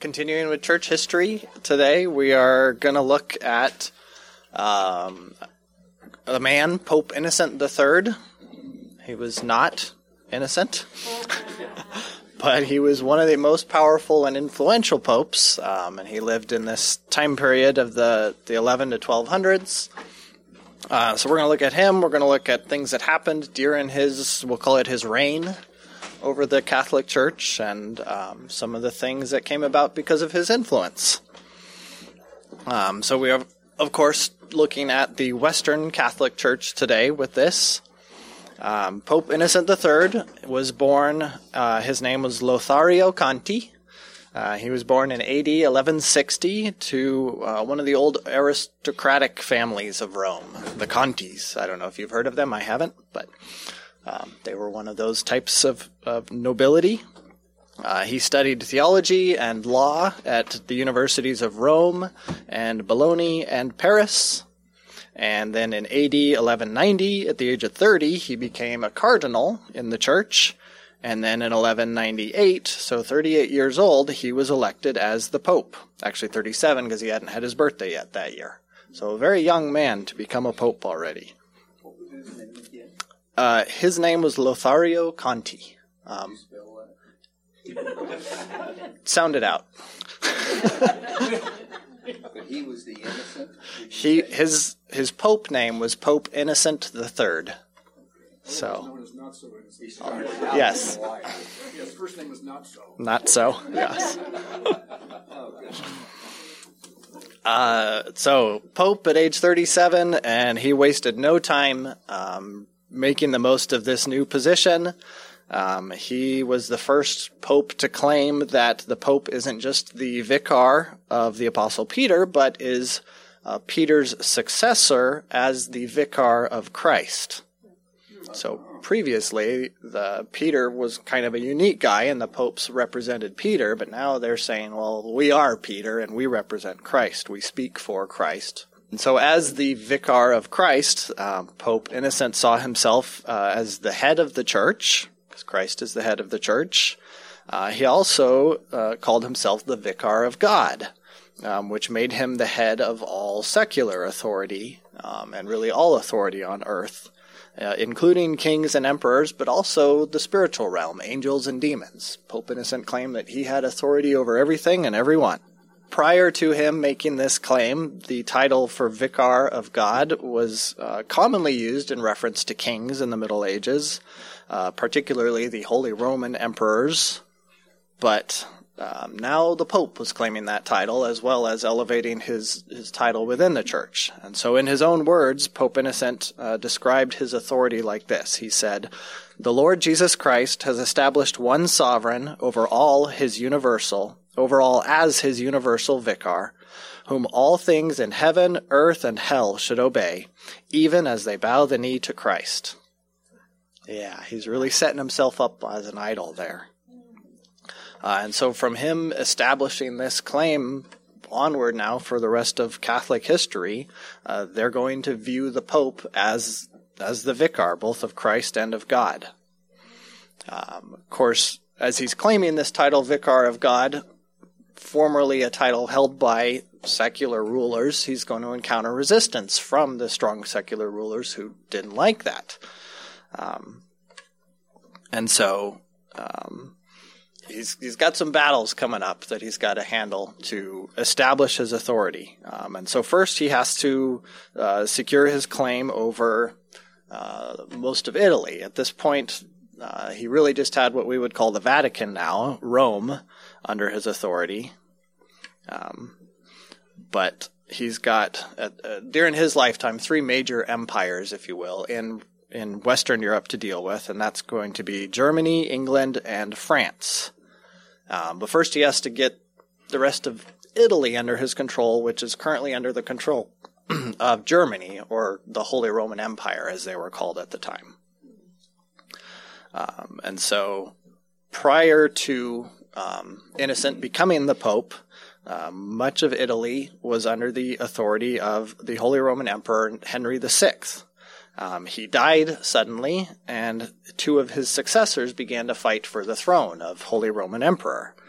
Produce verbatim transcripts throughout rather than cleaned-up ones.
Continuing with church history today, we are going to look at um, a man, Pope Innocent the Third. He was not innocent, but he was one of the most powerful and influential popes, um, and he lived in this time period of the, the eleven to twelve hundreds. Uh, so we're going to look at him. We're going to look at things that happened during his, we'll call it his reign over the Catholic Church, and um, some of the things that came about because of his influence. Um, so we are, of course, looking at the Western Catholic Church today with this. Um, Pope Innocent the Third was born, uh, his name was Lothario Conti. Uh, he was born in A D eleven sixty to uh, one of the old aristocratic families of Rome, the Contis. I don't know if you've heard of them. I haven't, but Um, they were one of those types of, of nobility. Uh, he studied theology and law at the universities of Rome and Bologna and Paris. And then in A D eleven ninety, at the age of thirty, he became a cardinal in the church. And then in eleven ninety-eight, so thirty-eight years old, he was elected as the pope. Actually thirty-seven, because he hadn't had his birthday yet that year. So a very young man to become a pope already. Uh, his name was Lothario Conti. Um, sound it out. But he was the innocent? He his his pope name was Pope Innocent the Third. So, not so innocent. yes. Yes, first name was not so. Not so, yes. Uh, so, Pope at age thirty-seven, and he wasted no time um, making the most of this new position. Um, he was the first pope to claim that the pope isn't just the vicar of the Apostle Peter, but is uh, Peter's successor as the vicar of Christ. So previously, the Peter was kind of a unique guy, and the popes represented Peter, but now they're saying, well, we are Peter, and we represent Christ. We speak for Christ. And so as the vicar of Christ, um, Pope Innocent saw himself uh, as the head of the church, because Christ is the head of the church. Uh, he also uh, called himself the vicar of God, um, which made him the head of all secular authority, um, and really all authority on earth, uh, including kings and emperors, but also the spiritual realm, angels and demons. Pope Innocent claimed that he had authority over everything and everyone. Prior to him making this claim, the title for Vicar of God was uh, commonly used in reference to kings in the Middle Ages, uh, particularly the Holy Roman emperors. But um, now the Pope was claiming that title, as well as elevating his, his title within the Church. And so in his own words, Pope Innocent uh, described his authority like this. He said, "The Lord Jesus Christ has established one sovereign over all his universal over all as his universal vicar, whom all things in heaven, earth, and hell should obey, even as they bow the knee to Christ." Yeah, he's really setting himself up as an idol there. Uh, and so from him establishing this claim onward now for the rest of Catholic history, uh, they're going to view the Pope as, as the vicar, both of Christ and of God. Um, of course, as he's claiming this title, Vicar of God, formerly a title held by secular rulers, he's going to encounter resistance from the strong secular rulers who didn't like that. Um, and so um, he's he's got some battles coming up that he's got to handle to establish his authority. Um, and so first he has to uh, secure his claim over uh, most of Italy. At this point, uh, he really just had what we would call the Vatican now, Rome, under his authority. Um, but he's got, uh, uh, during his lifetime, three major empires, if you will, in in Western Europe to deal with, and that's going to be Germany, England, and France. Um, but first he has to get the rest of Italy under his control, which is currently under the control of Germany, or the Holy Roman Empire, as they were called at the time. Um, and so prior to um, Innocent becoming the Pope, um, much of Italy was under the authority of the Holy Roman Emperor Henry the Sixth. Um, he died suddenly, and two of his successors began to fight for the throne of Holy Roman Emperor.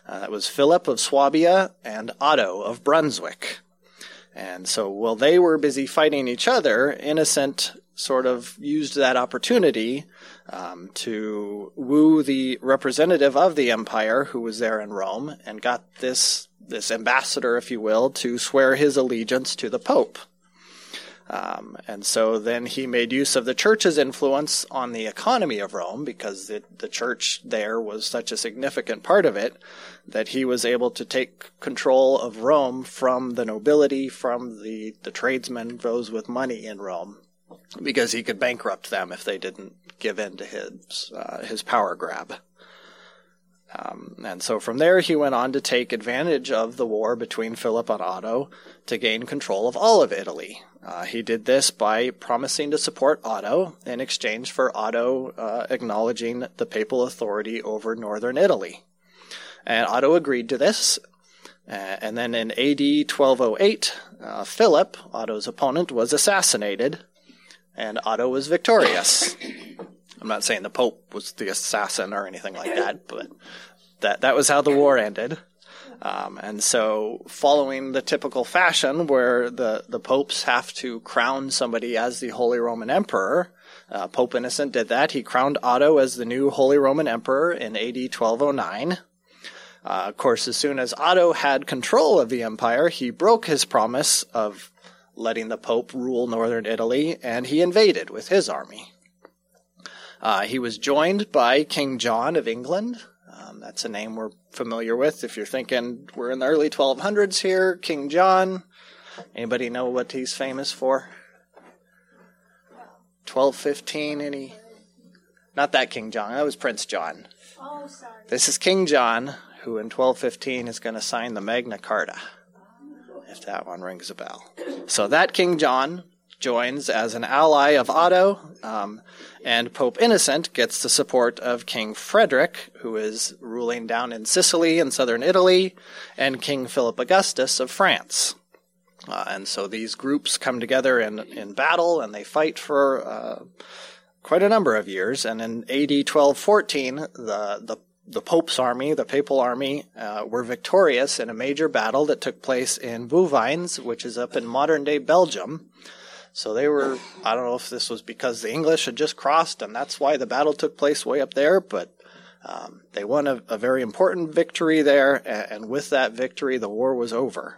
Uh, that was Philip of Swabia and Otto of Brunswick. And so while they were busy fighting each other, Innocent sort of used that opportunity um, to woo the representative of the empire who was there in Rome and got this this ambassador, if you will, to swear his allegiance to the Pope. Um, and so then he made use of the church's influence on the economy of Rome, because the, the church there was such a significant part of it, that he was able to take control of Rome from the nobility, from the, the tradesmen, those with money in Rome, because he could bankrupt them if they didn't give in to his, uh, his power grab. Um, and so from there he went on to take advantage of the war between Philip and Otto to gain control of all of Italy. Uh, he did this by promising to support Otto in exchange for Otto uh, acknowledging the papal authority over northern Italy. And Otto agreed to this. Uh, and then in A D twelve oh eight, uh, Philip, Otto's opponent, was assassinated, and Otto was victorious. I'm not saying the Pope was the assassin or anything like that, but that that was how the war ended. Um, and so following the typical fashion where the, the popes have to crown somebody as the Holy Roman Emperor, uh, Pope Innocent did that. He crowned Otto as the new Holy Roman Emperor in A D twelve oh nine. Uh, of course, as soon as Otto had control of the empire, he broke his promise of letting the Pope rule northern Italy, and he invaded with his army. Uh, he was joined by King John of England. Um, that's a name we're familiar with. If you're thinking we're in the early twelve hundreds here, King John. Anybody know what he's famous for? twelve fifteen, any? Not that King John. That was Prince John. Oh, sorry. This is King John, who in twelve fifteen is going to sign the Magna Carta, if that one rings a bell. So that King John joins as an ally of Otto, um, and Pope Innocent gets the support of King Frederick, who is ruling down in Sicily in southern Italy, and King Philip Augustus of France. Uh, and so these groups come together in, in battle, and they fight for uh, quite a number of years. And in A D twelve fourteen, the, the, the Pope's army, the Papal army, uh, were victorious in a major battle that took place in Bouvines, which is up in modern-day Belgium. So they were, I don't know if this was because the English had just crossed and that's why the battle took place way up there, but um, they won a, a very important victory there, and, and with that victory, the war was over.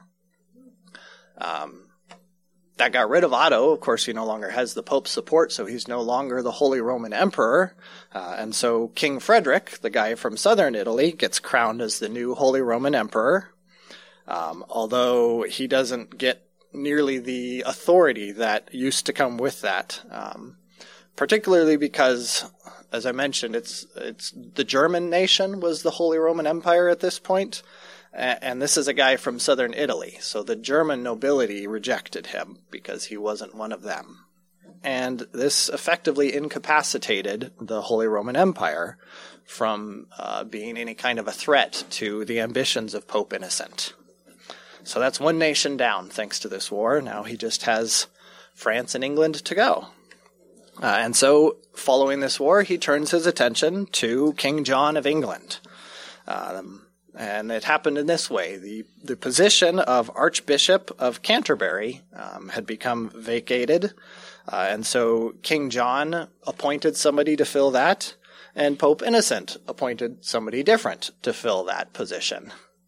Um, that got rid of Otto. Of course, he no longer has the Pope's support, so he's no longer the Holy Roman Emperor. Uh, and so King Frederick, the guy from southern Italy, gets crowned as the new Holy Roman Emperor, um, although he doesn't get nearly the authority that used to come with that, um, particularly because, as I mentioned, it's it's the German nation was the Holy Roman Empire at this point, and, and this is a guy from southern Italy, so the German nobility rejected him because he wasn't one of them. And this effectively incapacitated the Holy Roman Empire from uh, being any kind of a threat to the ambitions of Pope Innocent. So that's one nation down thanks to this war. Now he just has France and England to go. Uh, and so following this war, he turns his attention to King John of England. Um, and it happened in this way. The, the position of Archbishop of Canterbury um, had become vacated. Uh, and so King John appointed somebody to fill that, and Pope Innocent appointed somebody different to fill that position.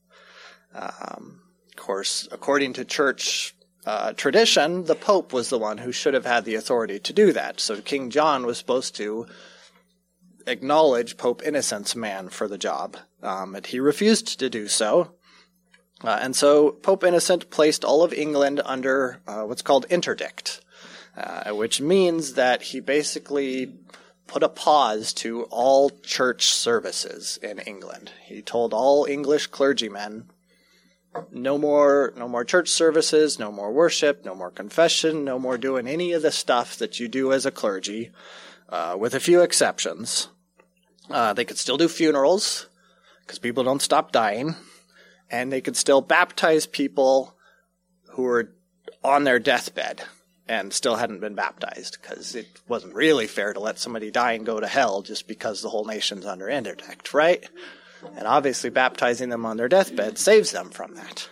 Um, Of course, according to church uh, tradition, the Pope was the one who should have had the authority to do that. So King John was supposed to acknowledge Pope Innocent's man for the job, um, and he refused to do so. Uh, and so Pope Innocent placed all of England under uh, what's called interdict, uh, which means that he basically put a pause to all church services in England. He told all English clergymen, No more, no more church services, no more worship, no more confession, no more doing any of the stuff that you do as a clergy, uh, with a few exceptions. Uh, they could still do funerals, because people don't stop dying, and they could still baptize people who were on their deathbed and still hadn't been baptized, because it wasn't really fair to let somebody die and go to hell just because the whole nation's under interdict, right? And obviously baptizing them on their deathbed saves them from that.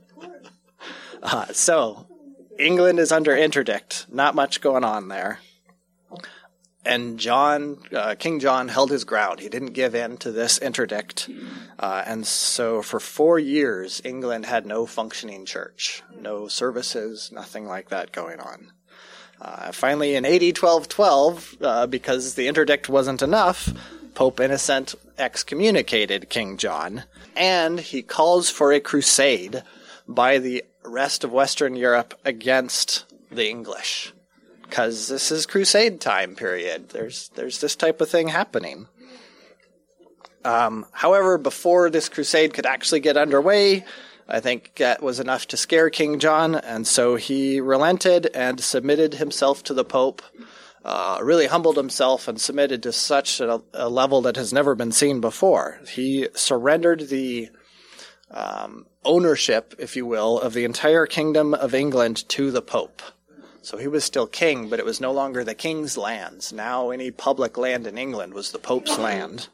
Uh, so, England is under interdict. Not much going on there. And John, uh, King John held his ground. He didn't give in to this interdict. Uh, and so for four years, England had no functioning church. No services, nothing like that going on. Uh, finally, in A D twelve twelve, uh, because the interdict wasn't enough, Pope Innocent excommunicated King John, and he calls for a crusade by the rest of Western Europe against the English. Because this is crusade time period. There's there's this type of thing happening. Um, however, before this crusade could actually get underway, I think that was enough to scare King John, and so he relented and submitted himself to the Pope, uh, really humbled himself and submitted to such a, a level that has never been seen before. He surrendered the um, ownership, if you will, of the entire kingdom of England to the Pope. So he was still king, but it was no longer the king's lands. Now any public land in England was the Pope's land.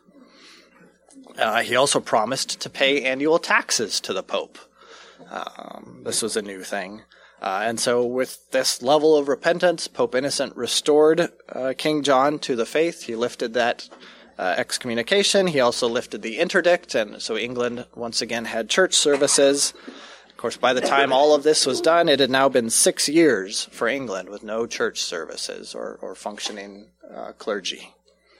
Uh, he also promised to pay annual taxes to the Pope. Um, this was a new thing. Uh, and so with this level of repentance, Pope Innocent restored uh, King John to the faith. He lifted that uh, excommunication. He also lifted the interdict, and so England once again had church services. Of course, by the time all of this was done, it had now been six years for England with no church services or, or functioning uh, clergy.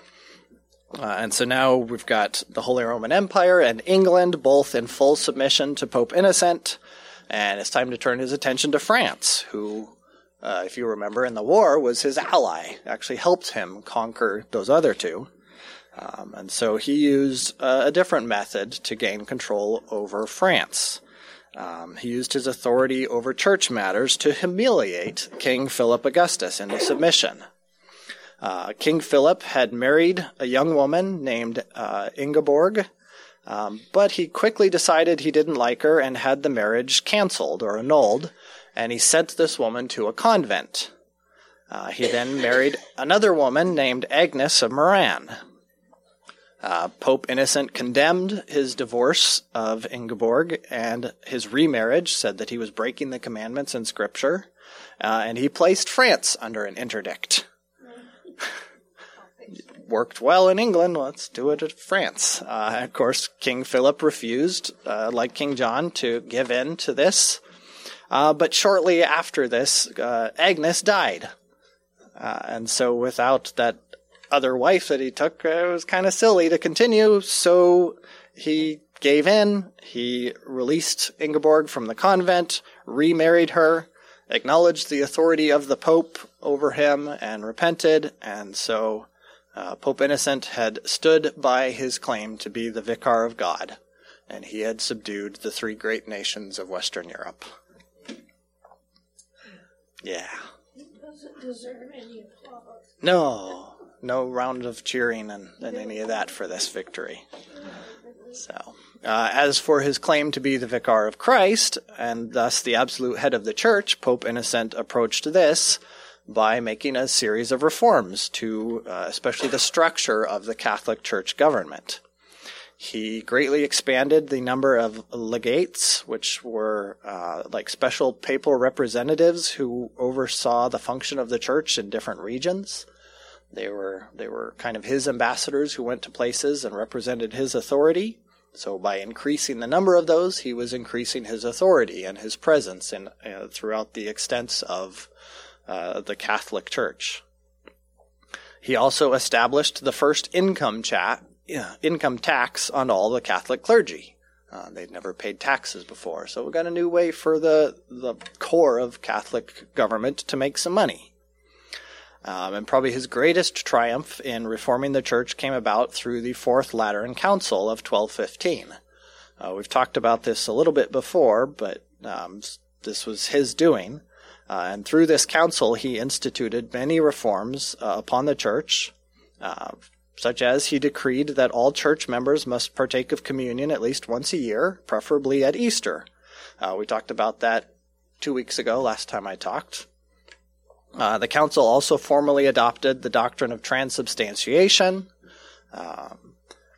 Uh, and so now we've got the Holy Roman Empire and England both in full submission to Pope Innocent, and it's time to turn his attention to France, who, uh, if you remember, in the war was his ally, actually helped him conquer those other two. Um, and so he used uh, a different method to gain control over France. Um, he used his authority over church matters to humiliate King Philip Augustus into submission. Uh, King Philip had married a young woman named uh, Ingeborg, um, but he quickly decided he didn't like her and had the marriage canceled or annulled, and he sent this woman to a convent. Uh, he then married another woman named Agnes of Meran. Uh, Pope Innocent condemned his divorce of Ingeborg and his remarriage, said that he was breaking the commandments in Scripture, uh, and he placed France under an interdict. Worked well in England, let's do it at France. Uh, of course, King Philip refused, uh, like King John, to give in to this. Uh, but shortly after this, uh, Agnes died. Uh, and so without that other wife that he took, uh, it was kind of silly to continue, so he gave in. He released Ingeborg from the convent, remarried her, acknowledged the authority of the Pope over him, and repented, and so uh, Pope Innocent had stood by his claim to be the Vicar of God, and he had subdued the three great nations of Western Europe. Yeah. Does it deserve any applause? No. No round of cheering and, and any of that for this victory. So, uh, as for his claim to be the Vicar of Christ, and thus the absolute head of the Church, Pope Innocent approached this by making a series of reforms to uh, especially the structure of the Catholic Church government. He greatly expanded the number of legates, which were uh, like special papal representatives who oversaw the function of the Church in different regions. They were they were kind of his ambassadors who went to places and represented his authority. So by increasing the number of those, he was increasing his authority and his presence in uh, throughout the extents of uh, the Catholic Church. He also established the first income chat, uh, income tax on all the Catholic clergy. Uh, they'd never paid taxes before, so we got a new way for the the core of Catholic government to make some money. Um, and probably his greatest triumph in reforming the church came about through the Fourth Lateran Council of twelve fifteen. Uh, we've talked about this a little bit before, but um, this was his doing. Uh, and through this council, he instituted many reforms uh, upon the church, uh, such as he decreed that all church members must partake of communion at least once a year, preferably at Easter. Uh, we talked about that two weeks ago, last time I talked. Uh, the council also formally adopted the doctrine of transubstantiation, um,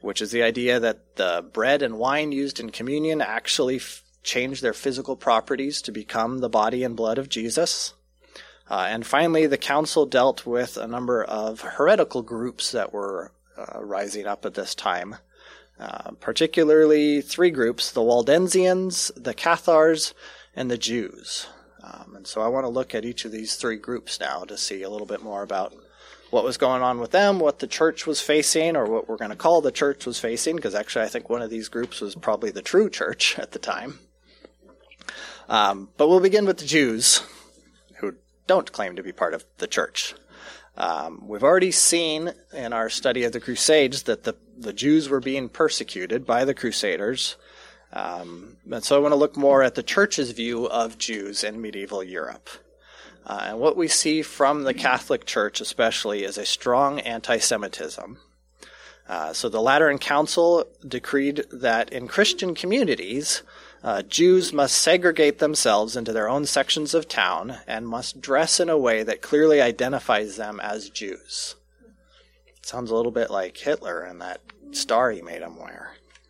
which is the idea that the bread and wine used in communion actually f- change their physical properties to become the body and blood of Jesus. Uh, and finally, the council dealt with a number of heretical groups that were uh, rising up at this time, uh, particularly three groups, the Waldensians, the Cathars, and the Jews. Um, and so I want to look at each of these three groups now to see a little bit more about what was going on with them, what the church was facing, or what we're going to call the church was facing, because actually I think one of these groups was probably the true church at the time. Um, but we'll begin with the Jews, who don't claim to be part of the church. Um, we've already seen in our study of the Crusades that the, the Jews were being persecuted by the Crusaders. Um, and so I want to look more at the church's view of Jews in medieval Europe. Uh, and what we see from the Catholic Church especially is a strong anti-Semitism. Uh, so the Lateran Council decreed that in Christian communities, Uh, Jews must segregate themselves into their own sections of town and must dress in a way that clearly identifies them as Jews. Sounds a little bit like Hitler and that star he made them wear.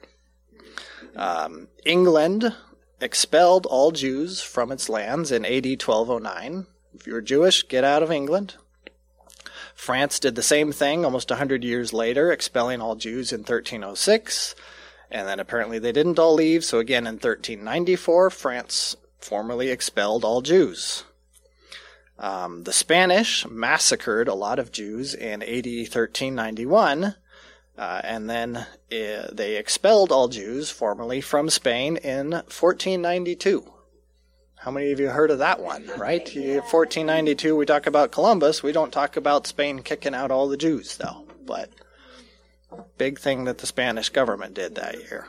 Um, England expelled all Jews from its lands in A D twelve oh nine. If you're Jewish, get out of England. France did the same thing almost one hundred years later, expelling all Jews in thirteen oh six. And then apparently they didn't all leave, so again in thirteen ninety-four, France formally expelled all Jews. Um, the Spanish massacred a lot of Jews in A D thirteen ninety-one, uh, and then uh, they expelled all Jews formally from Spain in fourteen ninety-two. How many of you heard of that one, right? fourteen ninety-two, we talk about Columbus. We don't talk about Spain kicking out all the Jews, though, but big thing that the Spanish government did that year.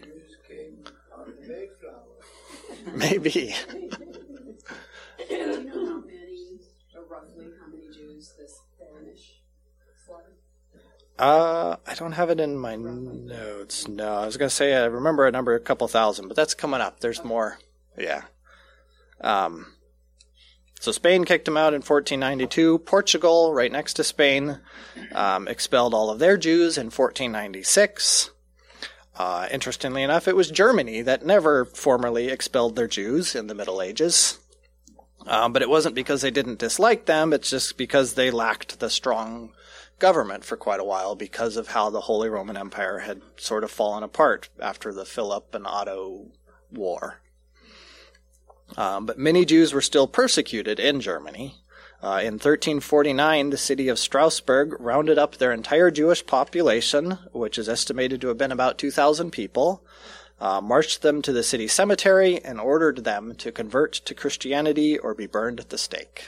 Maybe. Do you know how many, or roughly how many Jews the Spanish slaughtered? Uh, I don't have it in my notes. No, I was going to say I remember a number, a couple thousand, but that's coming up. There's more. Yeah. Um. So Spain kicked them out in fourteen ninety-two. Portugal, right next to Spain, um, expelled all of their Jews in fourteen ninety-six. Uh, interestingly enough, it was Germany that never formally expelled their Jews in the Middle Ages. Um, but it wasn't because they didn't dislike them, it's just because they lacked the strong government for quite a while because of how the Holy Roman Empire had sort of fallen apart after the Philip and Otto War. Um, but many Jews were still persecuted in Germany. Uh, in thirteen forty-nine, the city of Strasbourg rounded up their entire Jewish population, which is estimated to have been about two thousand people, uh, marched them to the city cemetery, and ordered them to convert to Christianity or be burned at the stake.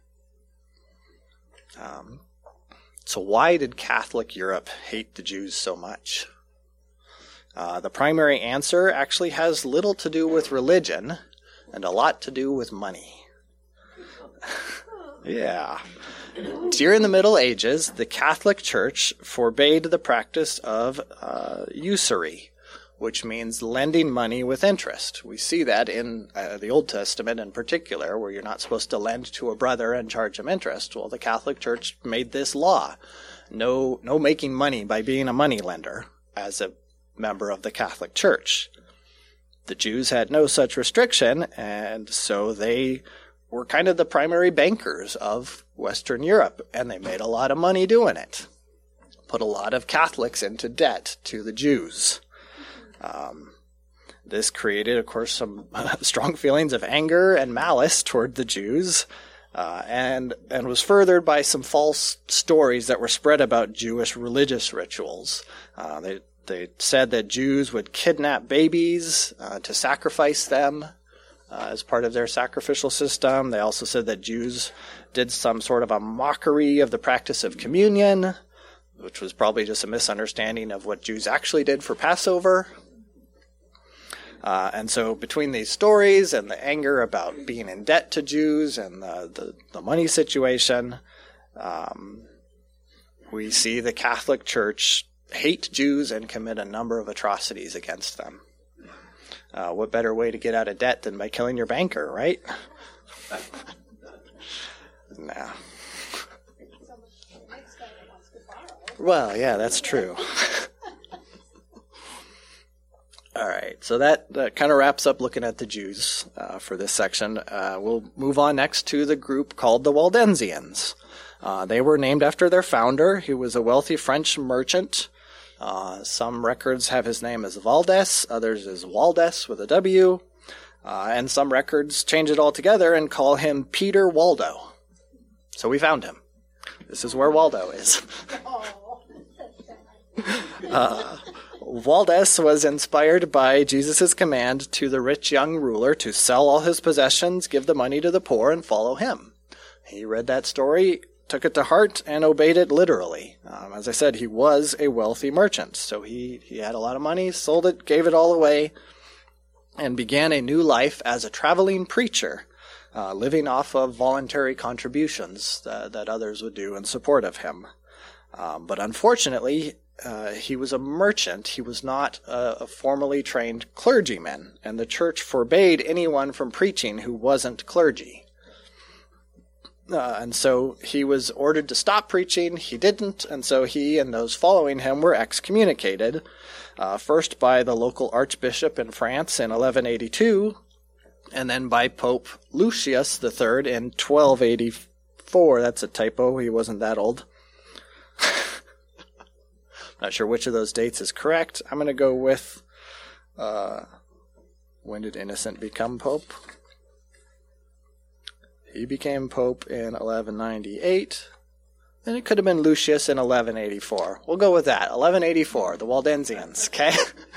Um, so why did Catholic Europe hate the Jews so much? Uh, the primary answer actually has little to do with religion, and a lot to do with money. Yeah. During the Middle Ages, the Catholic Church forbade the practice of uh, usury, which means lending money with interest. We see that in uh, the Old Testament in particular, where you're not supposed to lend to a brother and charge him interest. Well, the Catholic Church made this law. No, no making money by being a money lender as a member of the Catholic Church. The Jews had no such restriction, and so they were kind of the primary bankers of Western Europe, and they made a lot of money doing it. Put a lot of Catholics into debt to the Jews. Um, this created, of course, some uh, strong feelings of anger and malice toward the Jews, uh, and and was furthered by some false stories that were spread about Jewish religious rituals. Uh, they They said that Jews would kidnap babies uh, to sacrifice them uh, as part of their sacrificial system. They also said that Jews did some sort of a mockery of the practice of communion, which was probably just a misunderstanding of what Jews actually did for Passover. Uh, and so between these stories and the anger about being in debt to Jews and the, the, the money situation, um, we see the Catholic Church hate Jews and commit a number of atrocities against them. Uh, what better way to get out of debt than by killing your banker, right? No. Well, yeah, that's true. All right, so that, that kind of wraps up looking at the Jews uh, for this section. Uh, we'll move on next to the group called the Waldensians. Uh, they were named after their founder. He was a wealthy French merchant. Uh, some records have his name as Valdes, others as Waldes with a W, uh, and some records change it all together and call him Peter Waldo. So we found him. This is where Waldo is. Oh, that's sad. uh, Waldes was inspired by Jesus' command to the rich young ruler to sell all his possessions, give the money to the poor, and follow him. He read that story, took it to heart, and obeyed it literally. Um, as I said, he was a wealthy merchant, so he, he had a lot of money, sold it, gave it all away, and began a new life as a traveling preacher, uh, living off of voluntary contributions that, that others would do in support of him. Um, but unfortunately, uh, he was a merchant. He was not a, a formally trained clergyman, and the church forbade anyone from preaching who wasn't clergy. Uh, and so he was ordered to stop preaching. He didn't, and so he and those following him were excommunicated, uh, first by the local archbishop in France in eleven eighty-two, and then by Pope Lucius the Third in twelve eighty-four. That's a typo. He wasn't that old. Not sure which of those dates is correct. I'm going to go with, uh, when did Innocent become Pope? He became Pope in eleven ninety-eight. Then it could have been Lucius in eleven eighty-four. We'll go with that. eleven eighty-four, the Waldensians, okay?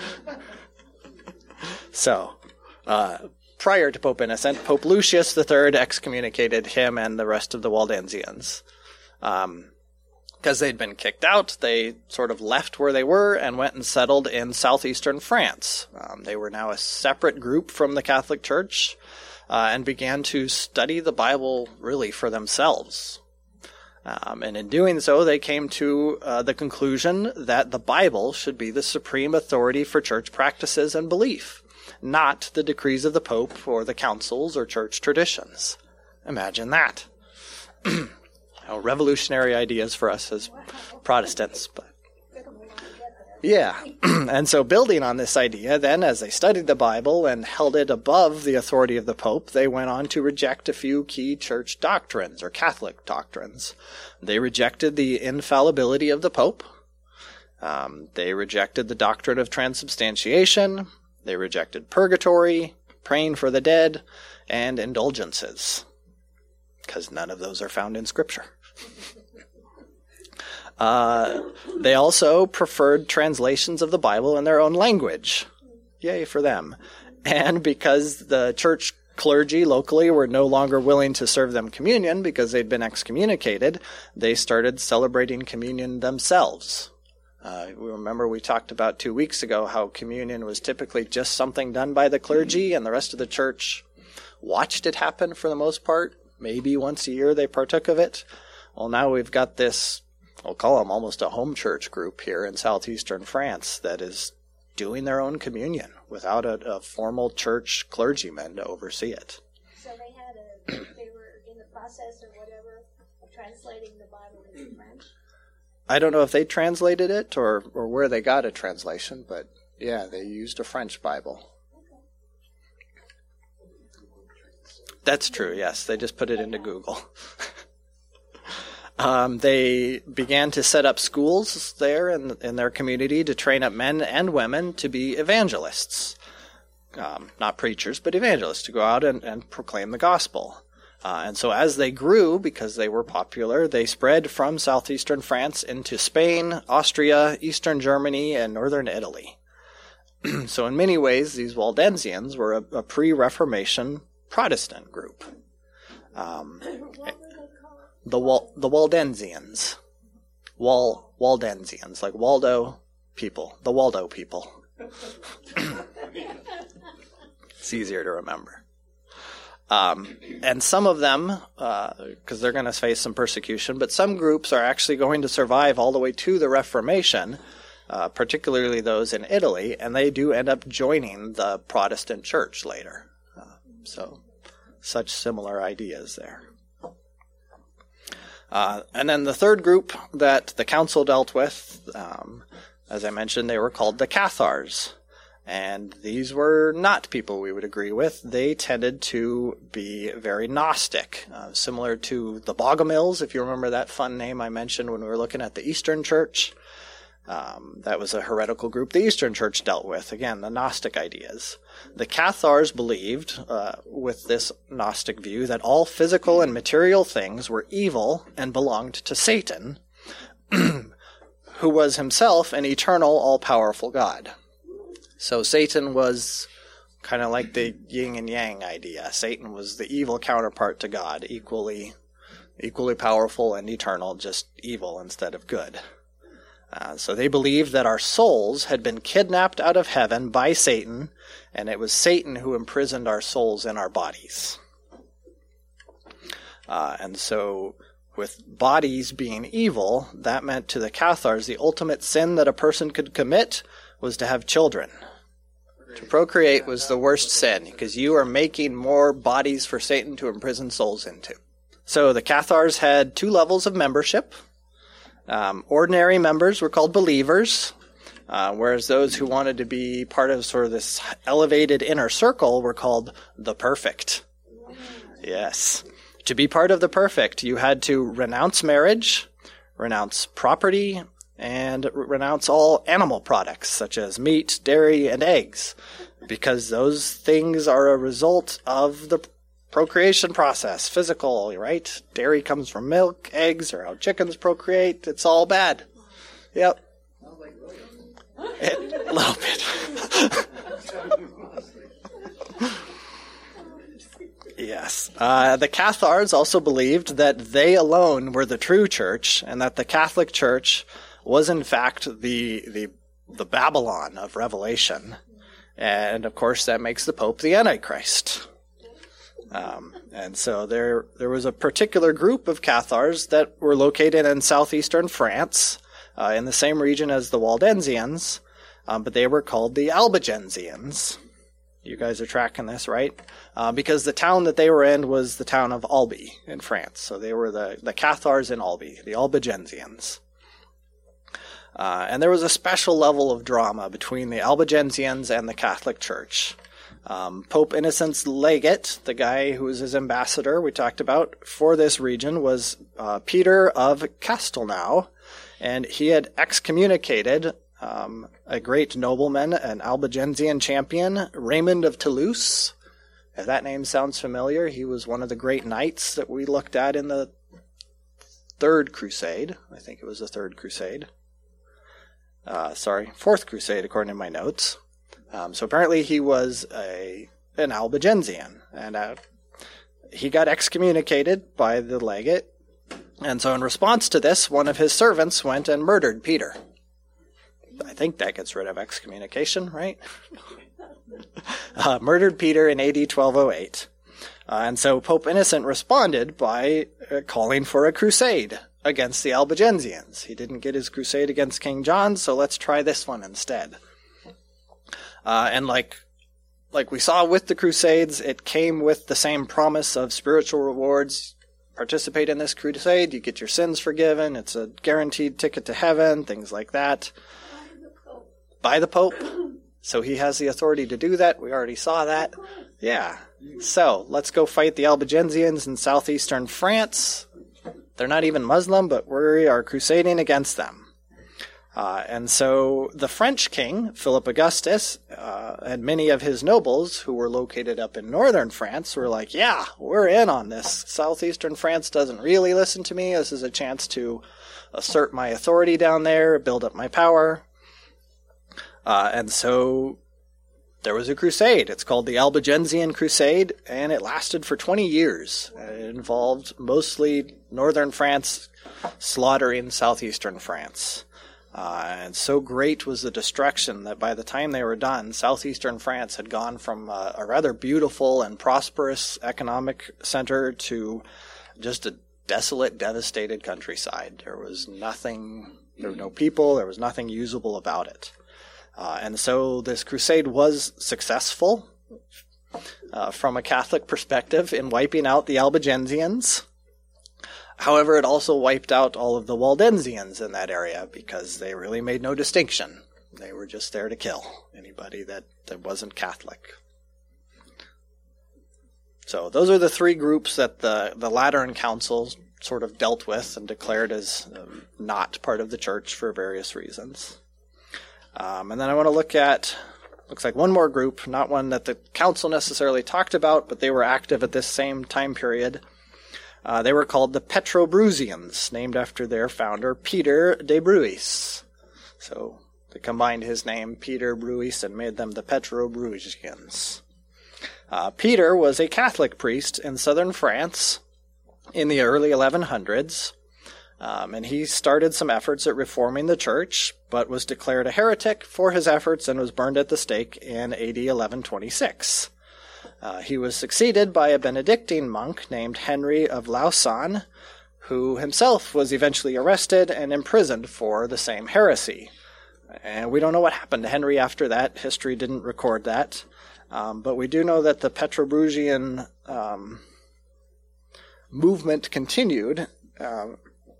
So, uh, prior to Pope Innocent, Pope Lucius the Third excommunicated him and the rest of the Waldensians. Um, because they'd been kicked out, they sort of left where they were and went and settled in southeastern France. Um, they were now a separate group from the Catholic Church, uh, and began to study the Bible really for themselves. Um, and in doing so, they came to uh, the conclusion that the Bible should be the supreme authority for church practices and belief, not the decrees of the Pope or the councils or church traditions. Imagine that. You know, revolutionary ideas for us as Protestants. But yeah, and so building on this idea, then, as they studied the Bible and held it above the authority of the Pope, they went on to reject a few key church doctrines, or Catholic doctrines. They rejected the infallibility of the Pope. Um, they rejected the doctrine of transubstantiation. They rejected purgatory, praying for the dead, and indulgences, because none of those are found in Scripture. Uh, they also preferred translations of the Bible in their own language. Yay for them. And because the church clergy locally were no longer willing to serve them communion because they'd been excommunicated, they started celebrating communion themselves. Uh, we remember we talked about two weeks ago how communion was typically just something done by the clergy, and the rest of the church watched it happen for the most part. Maybe once a year they partook of it. Well, now we've got this, I'll call them almost a home church group here in southeastern France that is doing their own communion without a, a formal church clergyman to oversee it. So they had a, they were in the process or whatever of translating the Bible into French? I don't know if they translated it or, or where they got a translation, but yeah, they used a French Bible. That's true, yes. They just put it into Google. um, they began to set up schools there in, in their community to train up men and women to be evangelists. Um, not preachers, but evangelists, to go out and, and proclaim the gospel. Uh, and so as they grew, because they were popular, they spread from southeastern France into Spain, Austria, eastern Germany, and northern Italy. So in many ways, these Waldensians were a, a pre-Reformation Protestant group. Um, the Wal- the Waldensians. Wal Waldensians, like Waldo people. The Waldo people. It's easier to remember. Um, and some of them, because uh, they're going to face some persecution, but some groups are actually going to survive all the way to the Reformation, uh, particularly those in Italy, and they do end up joining the Protestant church later. So, such similar ideas there. Uh, and then the third group that the council dealt with, um, as I mentioned, they were called the Cathars. And these were not people we would agree with. They tended to be very Gnostic, uh, similar to the Bogomils, if you remember that fun name I mentioned when we were looking at the Eastern Church. Um, that was a heretical group the Eastern Church dealt with. Again, the Gnostic ideas. The Cathars believed, uh, with this Gnostic view, that all physical and material things were evil and belonged to Satan, who was himself an eternal, all-powerful God. So Satan was kind of like the yin and yang idea. Satan was the evil counterpart to God, equally equally powerful and eternal, just evil instead of good. Uh, so they believed that our souls had been kidnapped out of heaven by Satan, and it was Satan who imprisoned our souls in our bodies. Uh, and so with bodies being evil, that meant to the Cathars the ultimate sin that a person could commit was to have children. To procreate was the worst sin, because you are making more bodies for Satan to imprison souls into. So the Cathars had two levels of membership. Um, ordinary members were called believers, uh, whereas those who wanted to be part of sort of this elevated inner circle were called the perfect. Yes. To be part of the perfect, you had to renounce marriage, renounce property, and renounce all animal products, such as meat, dairy, and eggs, because those things are a result of the procreation process, physical, right? Dairy comes from milk, eggs are how chickens procreate. It's all bad. Yep. It, a little bit. Yes. Uh, the Cathars also believed that they alone were the true church, and that the Catholic Church was in fact the the the Babylon of Revelation. And of course that makes the Pope the Antichrist. Um, and so there there was a particular group of Cathars that were located in southeastern France, uh, in the same region as the Waldensians, um, but they were called the Albigensians. You guys are tracking this, right? Uh, because the town that they were in was the town of Albi in France. So they were the, the Cathars in Albi, the Albigensians. Uh, and there was a special level of drama between the Albigensians and the Catholic Church. Um, Pope Innocent's legate, the guy who was his ambassador we talked about for this region, was uh, Peter of Castelnau, and he had excommunicated um, a great nobleman, an Albigensian champion, Raymond of Toulouse. If that name sounds familiar, he was one of the great knights that we looked at in the Third Crusade. I think it was the Third Crusade. Uh, sorry, Fourth Crusade, according to my notes. Um, so apparently he was a an Albigensian, and uh, he got excommunicated by the legate. And so in response to this, one of his servants went and murdered Peter. I think that gets rid of excommunication, right? uh, murdered Peter in A D twelve oh eight. Uh, and so Pope Innocent responded by uh, calling for a crusade against the Albigensians. He didn't get his crusade against King John, so let's try this one instead. Uh, and like like we saw with the Crusades, it came with the same promise of spiritual rewards. Participate in this crusade, you get your sins forgiven, it's a guaranteed ticket to heaven, things like that. By the Pope. So he has the authority to do that. We already saw that. Yeah. So let's go fight the Albigensians in southeastern France. They're not even Muslim, but we are crusading against them. Uh, and so the French king, Philip Augustus, uh, and many of his nobles who were located up in northern France were like, yeah, we're in on this. Southeastern France doesn't really listen to me. This is a chance to assert my authority down there, build up my power. Uh, and so there was a crusade. It's called the Albigensian Crusade, and it lasted for twenty years. It involved mostly northern France slaughtering southeastern France. Uh, and so great was the destruction that by the time they were done, southeastern France had gone from a, a rather beautiful and prosperous economic center to just a desolate, devastated countryside. There was nothing, there were no people, there was nothing usable about it. Uh, and so this crusade was successful uh, from a Catholic perspective in wiping out the Albigensians. However, it also wiped out all of the Waldensians in that area because they really made no distinction. They were just there to kill anybody that, that wasn't Catholic. So those are the three groups that the, the Lateran Council sort of dealt with and declared as um, not part of the church for various reasons. Um, and then I want to look at, looks like one more group, not one that the council necessarily talked about, but they were active at this same time period. Uh, they were called the Petrobrusians, named after their founder, Peter de Bruys. So they combined his name, Peter Bruys, and made them the Petrobrusians. Uh, Peter was a Catholic priest in southern France in the early eleven hundreds, um, and he started some efforts at reforming the church, but was declared a heretic for his efforts and was burned at the stake in A D eleven twenty-six. Uh, he was succeeded by a Benedictine monk named Henry of Lausanne, who himself was eventually arrested and imprisoned for the same heresy. And we don't know what happened to Henry after that. History didn't record that. Um, but we do know that the Petrobrusian um, movement continued. Um,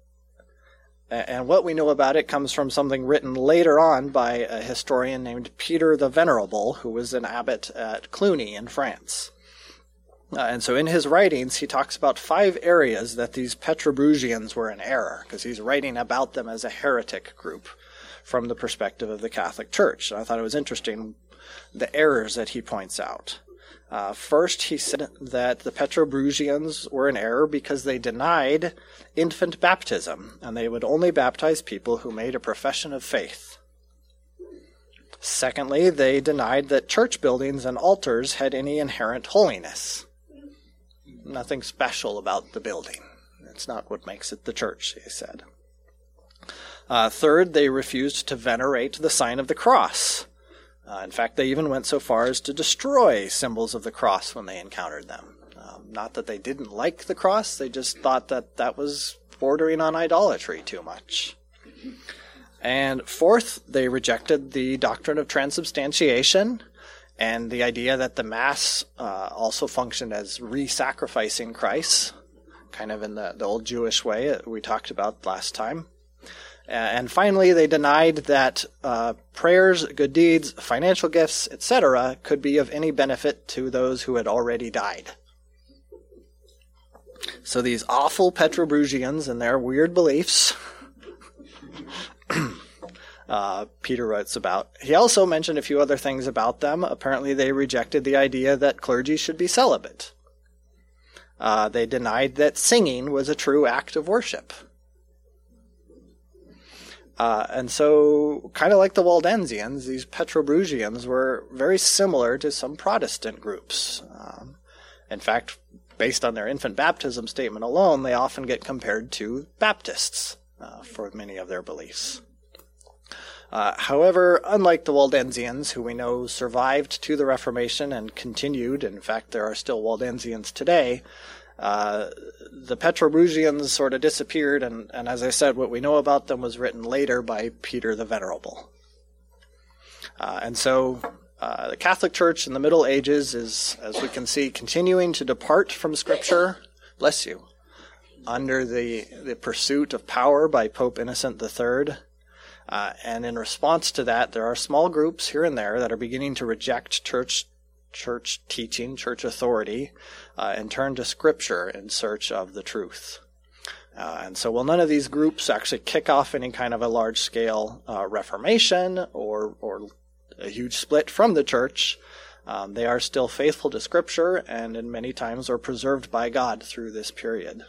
and what we know about it comes from something written later on by a historian named Peter the Venerable, who was an abbot at Cluny in France. Uh, and so in his writings, he talks about five areas that these Petrobrusians were in error, because he's writing about them as a heretic group from the perspective of the Catholic Church. And I thought it was interesting, the errors that he points out. Uh, first, he said that the Petrobrusians were in error because they denied infant baptism, and they would only baptize people who made a profession of faith. Secondly, they denied that church buildings and altars had any inherent holiness. Nothing special about the building. It's not what makes it the church, he said. Uh, third, they refused to venerate the sign of the cross. Uh, in fact, they even went so far as to destroy symbols of the cross when they encountered them. Um, not that they didn't like the cross, they just thought that that was bordering on idolatry too much. And fourth, they rejected the doctrine of transubstantiation and the idea that the Mass uh, also functioned as re-sacrificing Christ, kind of in the, the old Jewish way that we talked about last time. And finally, they denied that uh, prayers, good deeds, financial gifts, et cetera could be of any benefit to those who had already died. So these awful Petrobrusians and their weird beliefs, uh, Peter writes about. He also mentioned a few other things about them. Apparently, they rejected the idea that clergy should be celibate. Uh, they denied that singing was a true act of worship. Uh, and so, kind of like the Waldensians, these Petrobrusians were very similar to some Protestant groups. Um, in fact, based on their infant baptism statement alone, they often get compared to Baptists uh, for many of their beliefs. Uh, however, unlike the Waldensians, who we know survived to the Reformation and continued, in fact, there are still Waldensians today, Uh, the Petrobrusians sort of disappeared, and, and as I said, what we know about them was written later by Peter the Venerable. Uh, and so uh, the Catholic Church in the Middle Ages is, as we can see, continuing to depart from Scripture, bless you, under the, the pursuit of power by Pope Innocent the Third. Uh, and in response to that, there are small groups here and there that are beginning to reject church church teaching, church authority, uh, and turn to Scripture in search of the truth. Uh, and so while none of these groups actually kick off any kind of a large-scale uh, reformation or, or a huge split from the church, um, they are still faithful to Scripture and in many times are preserved by God through this period.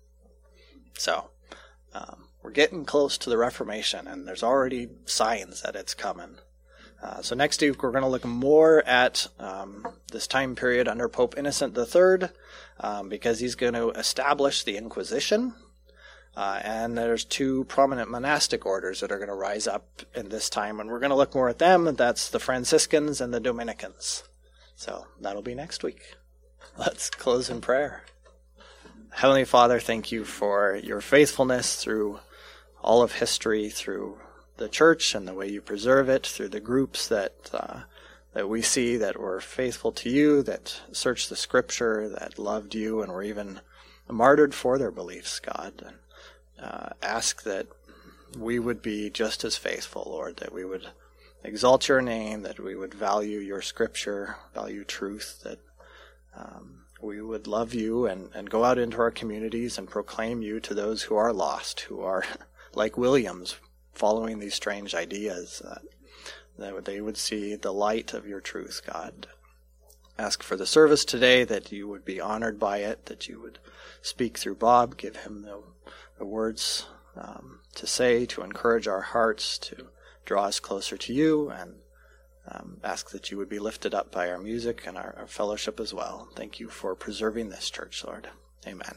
So, um, we're getting close to the Reformation, and there's already signs that it's coming. Uh, so next week we're going to look more at um, this time period under Pope Innocent the Third, um, because he's going to establish the Inquisition, uh, and there's two prominent monastic orders that are going to rise up in this time, and we're going to look more at them. That's the Franciscans and the Dominicans. So that'll be next week. Let's close in prayer. Heavenly Father, thank you for your faithfulness through all of history, through the church and the way you preserve it, through the groups that uh, that we see that were faithful to you, that searched the Scripture, that loved you, and were even martyred for their beliefs, God. And uh, ask that we would be just as faithful, Lord, that we would exalt your name, that we would value your scripture, value truth, that um, we would love you and, and go out into our communities and proclaim you to those who are lost, who are like Williams, following these strange ideas, uh, that they would see the light of your truth, God. Ask for the service today, that you would be honored by it, that you would speak through Bob, give him the, the words um, to say, to encourage our hearts, to draw us closer to you, and um, ask that you would be lifted up by our music and our, our fellowship as well. Thank you for preserving this church, Lord. Amen.